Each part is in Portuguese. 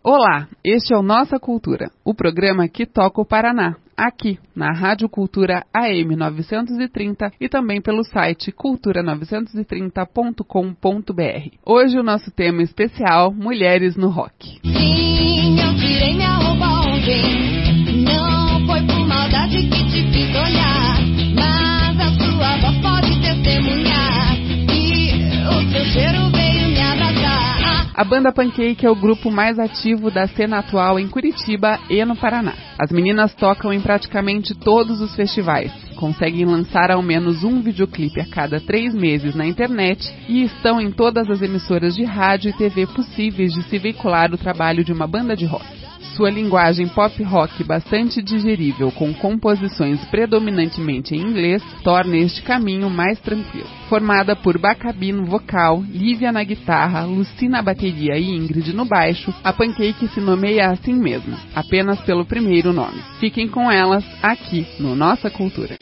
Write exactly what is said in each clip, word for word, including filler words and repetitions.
Olá, este é o Nossa Cultura, o programa que toca o Paraná, aqui na Rádio Cultura A M novecentos e trinta e também pelo site cultura novecentos e trinta ponto com ponto b r. Hoje o nosso tema especial, Mulheres no Rock. Sim, eu tirei minha roupa ontem, não foi por maldade que te fiz olhar, mas a sua voz pode testemunhar que o seu cheiro veio me abraçar. A banda Pancake é o grupo mais ativo da cena atual em Curitiba e no Paraná. As meninas tocam em praticamente todos os festivais, conseguem lançar ao menos um videoclipe a cada três meses na internet e estão em todas as emissoras de rádio e T V possíveis de se veicular o trabalho de uma banda de rock. Sua linguagem pop rock bastante digerível, com composições predominantemente em inglês, torna este caminho mais tranquilo. Formada por Bacabi no vocal, Lívia na guitarra, Lucy na bateria e Ingrid no baixo, a Pancake se nomeia assim mesmo, apenas pelo primeiro nome. Fiquem com elas aqui no Nossa Cultura.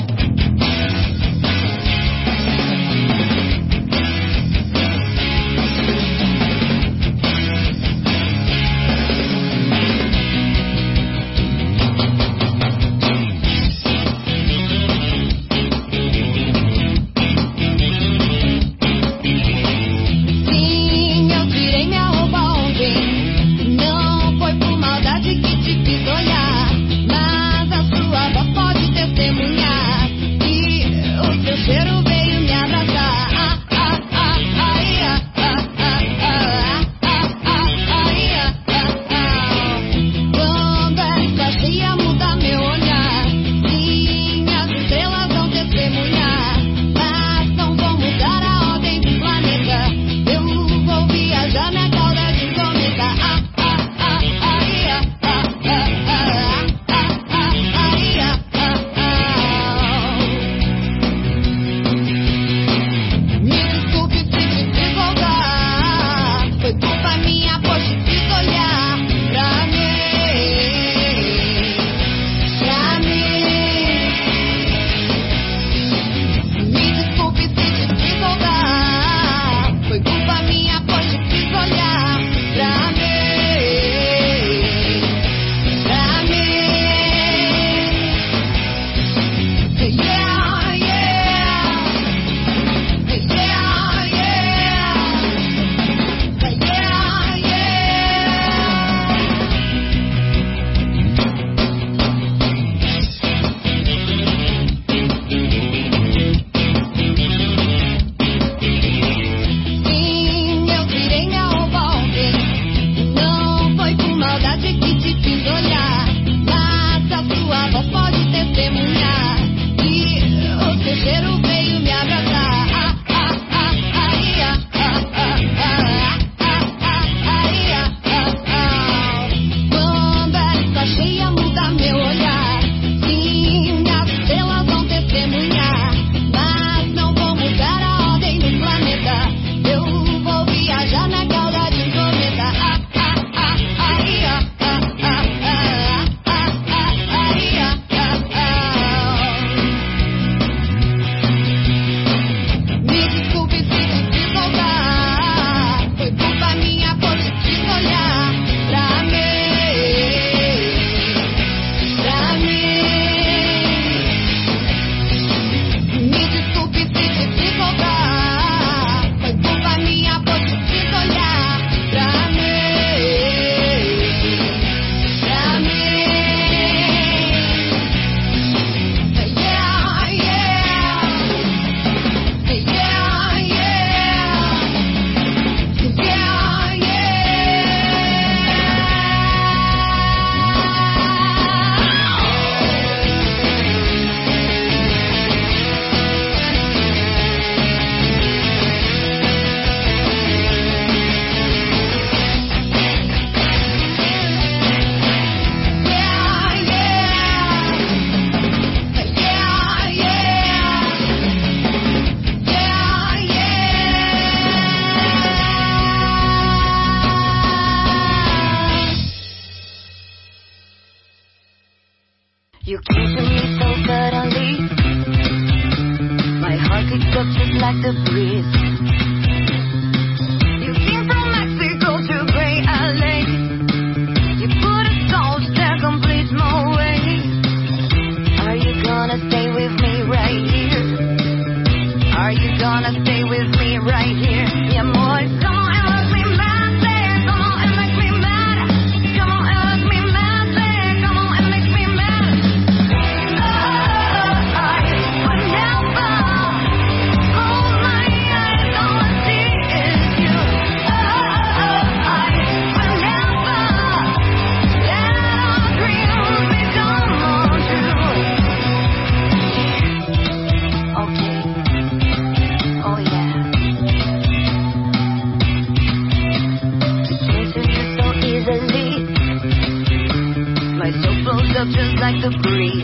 You came to me so suddenly. My heart picked up just like the breeze. You came from Mexico to Gray L A. up just like the breeze.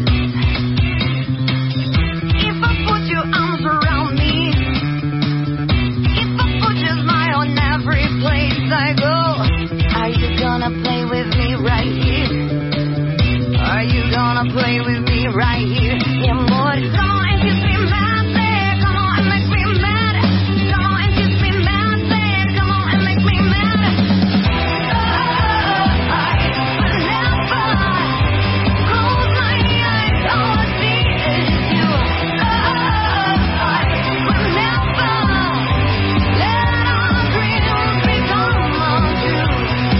If I put your arms around me, if I put your smile on every place I go, are you gonna play with me right here? Are you gonna play with me right here? Mi amor, come on and kiss me mad, say, come on and make me mad. Come on and kiss me mad, say, come on and make me mad. Oh, I will never close my eyes, all I see is you. Oh, I will never let our dreams become untrue.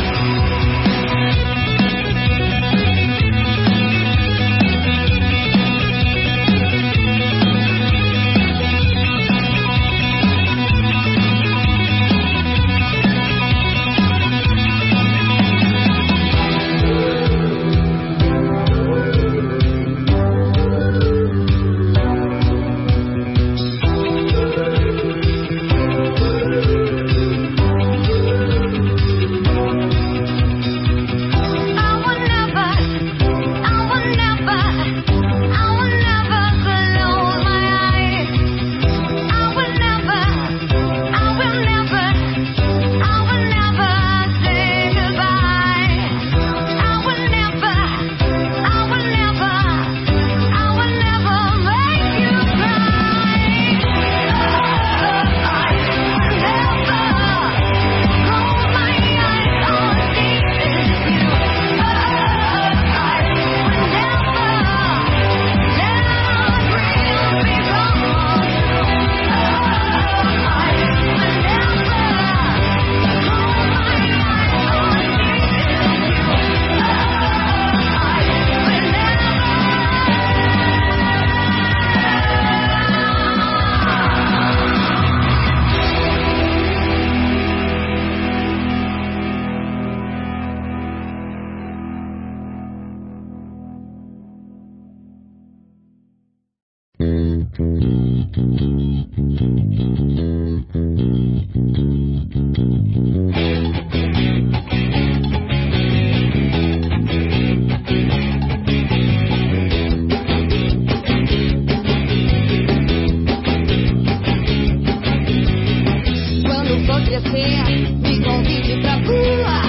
Quando for crescer, me convide pra rua.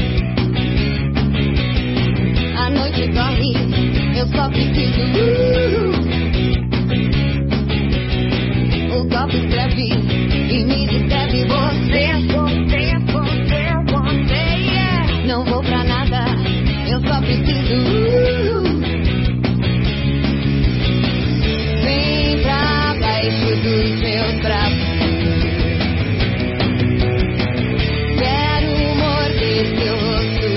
A noite corre, eu só preciso uh, o copo escreve e me descreve você. Você, você, você, yeah. Não vou pra nada, eu só preciso uh, vem pra baixo dos meus braços. Quero morder seu rosto.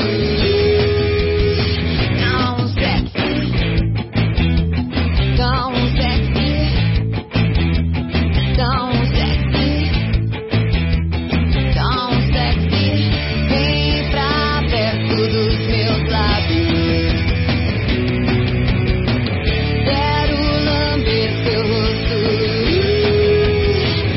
Tão sexy, tão sexy, tão sexy, tão sexy. Vem pra perto dos meus lábios. Quero lamber seu rosto.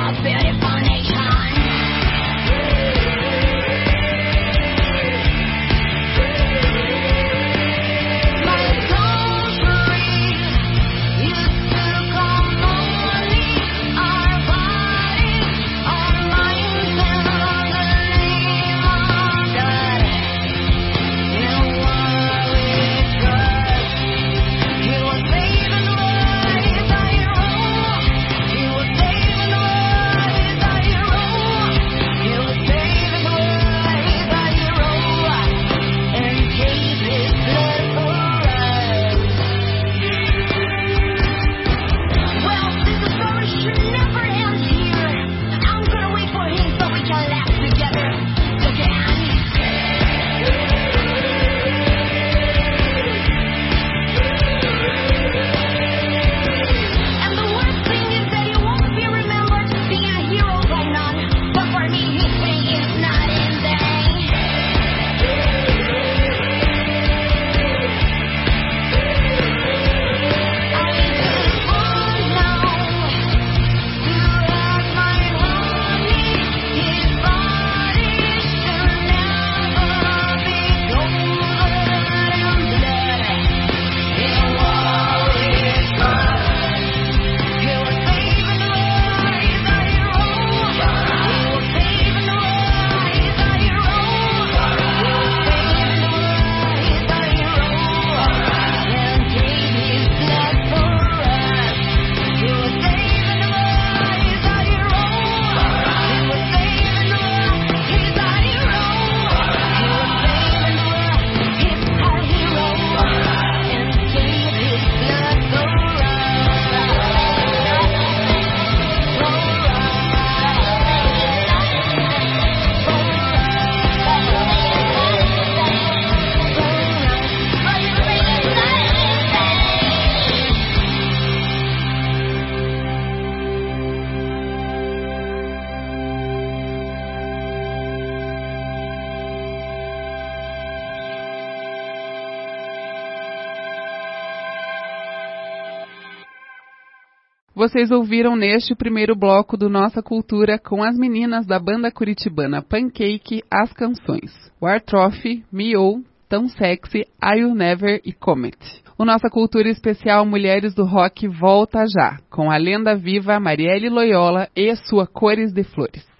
Vocês ouviram neste primeiro bloco do Nossa Cultura com as meninas da banda curitibana Pancake as canções War Trophy, Me-Oh, Tão Sexy, I'll Never e Comet. O Nossa Cultura especial Mulheres do Rock volta já, com a lenda viva Marielle Loyola e sua Cores de Flores.